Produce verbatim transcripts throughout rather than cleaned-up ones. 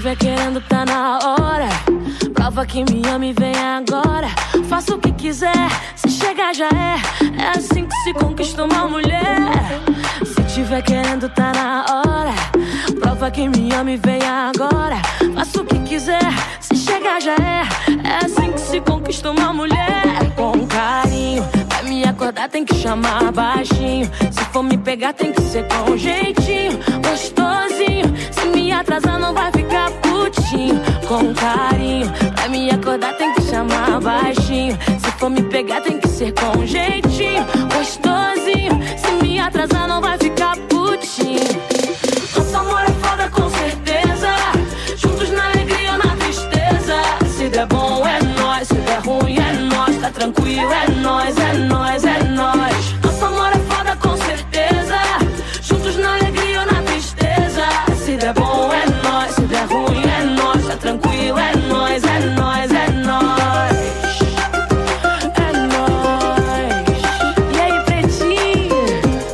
tiver querendo, tá na hora. Prova que me ama e vem agora. Faça o que quiser, se chegar já é. É assim que se conquista uma mulher. Se tiver querendo, tá na hora. Prova que me ama e vem agora. Faça o que quiser, se chegar já é. É assim que se conquista uma mulher. Com carinho, pra me acordar tem que chamar baixinho. Se for me pegar tem que ser com jeitinho, gostosinho. Se me atrasar não vai ficar putinho. Com carinho, pra me acordar tem que chamar baixinho. Se for me pegar tem que ser com jeitinho, gostosinho. Se me atrasar não vai ficar putinho. Nosso amor é foda com certeza. Juntos na alegria ou na tristeza. Se der bom é nóis, se der ruim é nós. Tá tranquilo, é nóis, é nóis, é nóis. Nosso amor é foda com certeza. Juntos na alegria ou na tristeza. Se der bom é nóis, se der ruim é nós. Tá tranquilo, é nóis, é nóis, é nóis. É nóis. E aí, pretinho?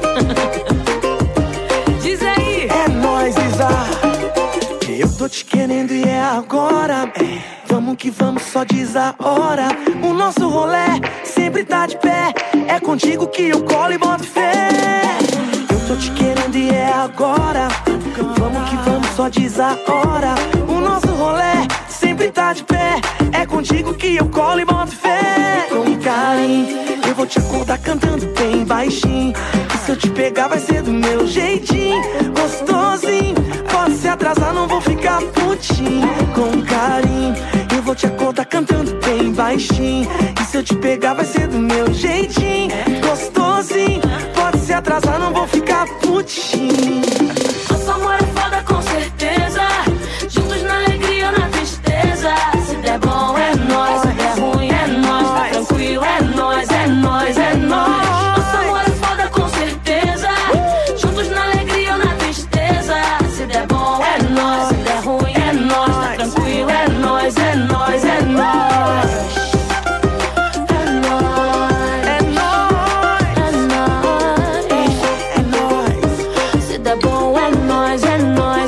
Diz aí. É nóis, Isa. Eu tô te querendo e é agora. É. Vamos que vamos, só diz a hora. O nosso rolê sempre tá de pé. É contigo que eu colo e boto fé. Eu tô te querendo e é agora. Vamos que vamos, só diz a hora. O nosso rolê sempre tá de pé. É contigo que eu colo e boto fé. Com carinho, eu vou te acordar cantando bem baixinho. E se eu te pegar vai ser do meu jeitinho, gostosinho. Pode se atrasar, não vou ficar putinho. Com carinho, eu vou te acordar cantando bem baixinho. E se eu te pegar vai ser do meu jeitinho, gostosinho. Pode se atrasar, não vou ficar putinho. Nosso amor é foda com certeza. Juntos na alegria ou na tristeza. Se der bom é nóis, se der ruim é nós. Tá tranquilo, é nóis, é nóis, é nóis. Nosso amor é foda com certeza. Juntos na alegria ou na tristeza. Se der bom é nóis, se der ruim é nós. Tá tranquilo, é nóis, é nóis, é nóis. É nóis, é nóis, é nóis. Se der bom é nóis, é nóis.